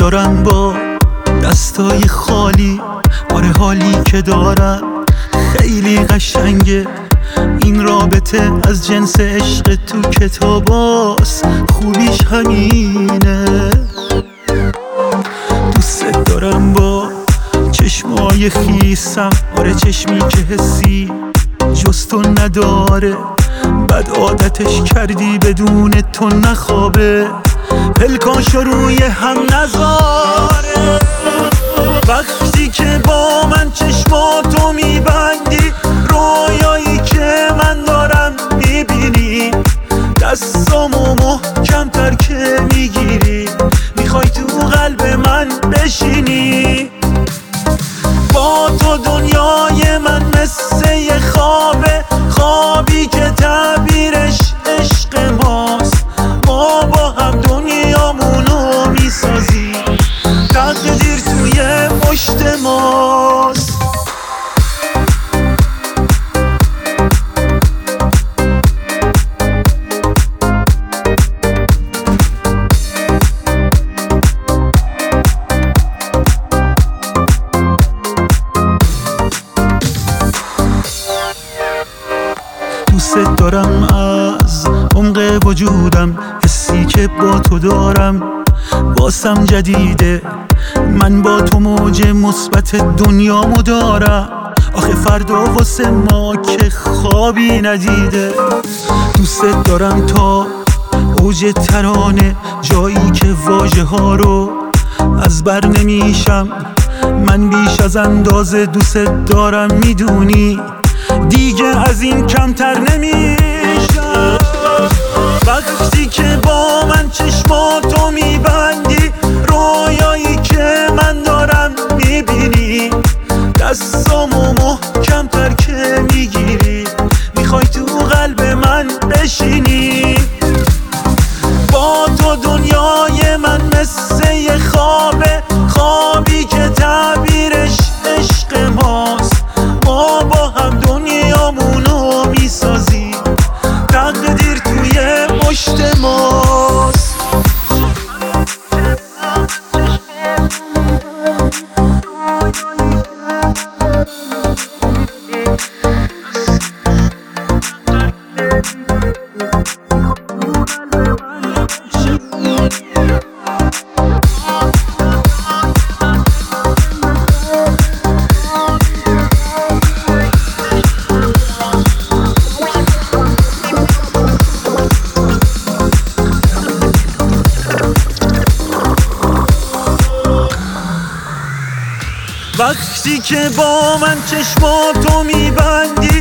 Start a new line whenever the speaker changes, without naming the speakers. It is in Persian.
دارم با دستای خالی، آره حالی که دارم خیلی قشنگه. این رابطه از جنس عشق تو کتاباست، خوبیش همینه. دوست دارم با چشمای خیسم، آره چشمی که حسی جز تو نداره. بد عادتش کردی بدون تو نخوابه، پلکاشو روی هم نذاره. وقتی که با من چشماتو میبندی، رویایی که من دارم میبینی، دستامو محکم‌تر که میگیری، میخوای تو قلب من بشینی. با تو دنیای من مثل یه خوابه، خوابی که تعبیرش عشق ماست. ما با هم دنیامونو میسازیم، تقدیر توی پشت ماست. دوست دارم از عمق وجودم، حسی که با تو دارم واسم جدیده. من با تو موج مثبت دنیامو دارم، آخه فردا واسه ما که خوابی ندیده. دوست دارم تا اوج ترانه، جایی که واژه ها رو از بر نمیشم. من بیش از اندازه دوست دارم، میدونی دیگه از این کمتر نمیشم. وقتی که با من چشماتو میبندی، رویایی که من دارم میبینی، دستامو محکم‌تر که میگیری، میخوای تو قلب من بشینی. با تو دنیای من مثل یه خوابه، خوابی که تعبیرش عشق ماست. ما با هم دنیامونو میسازیم، تقدیر توی پشت ماست. وقتی که با من چشماتو میبندی،